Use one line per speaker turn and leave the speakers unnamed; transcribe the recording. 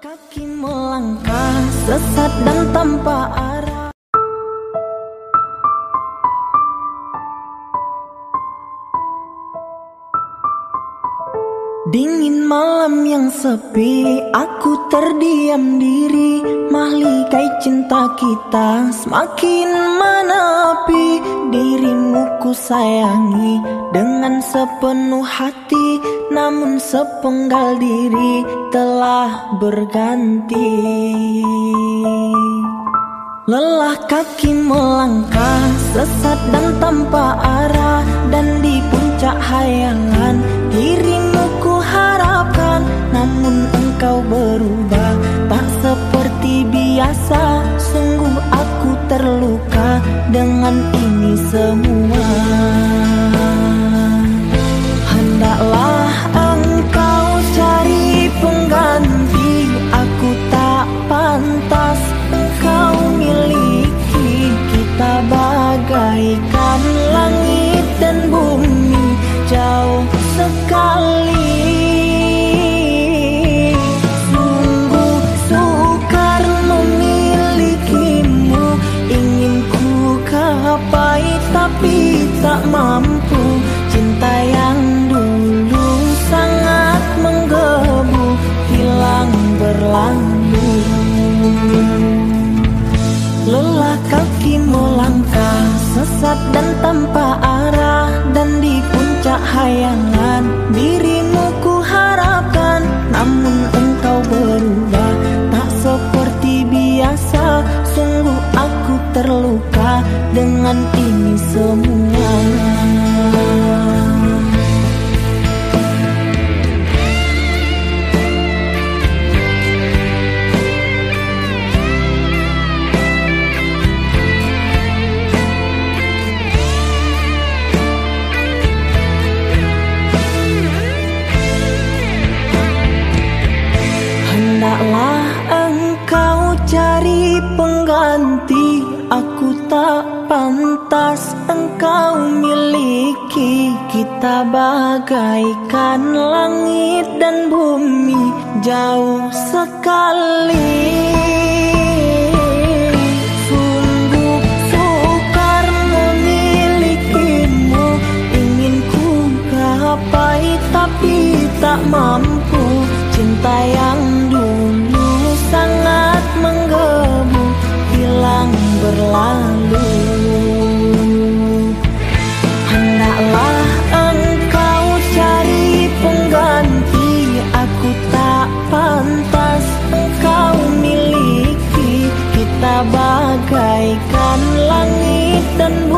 Kaki melangkah sesat dan tanpa arah. Dingin malam yang sepi, aku terdiam diri. Mahligai cinta kita semakin menepi. Dirimu ku sayangi dengan sepenuh hati, namun sepenggal diri telah berganti. Lelah kaki melangkah sesat dan tanpa arah, dan di puncak hayangan dirimu ku harapkan. Namun engkau berubah tak seperti biasa. Sungguh aku terluka dengan ini semua. Hendaklah engkau cari pengganti, aku tak pantas engkau miliki. Kita bagaikan langit dan bumi, jauh sekali. Sungguh sukar memilikimu, ingin ku gapai tapi tak mampu. Cinta yang dulu sangat menggebu, hilang berlalu. Lelah kaki melangkah sesat dan tanpa arah, dan di puncak hayangan dirimu ku harapkan. Namun engkau berubah tak seperti biasa. Sungguh aku terluka dengan ini semua. Hendaklah engkau cari pengganti, aku tak pantas engkau miliki. Kita bagaikan langit dan bumi, jauh sekali. Sungguh sukar memilikimu, ingin ku gapai tapi tak mampu. Cinta yang dulu sangat menggebu, hilang berlalu. Hendaklah engkau cari pengganti, aku tak pantas engkau miliki. Kita bagaikan langit dan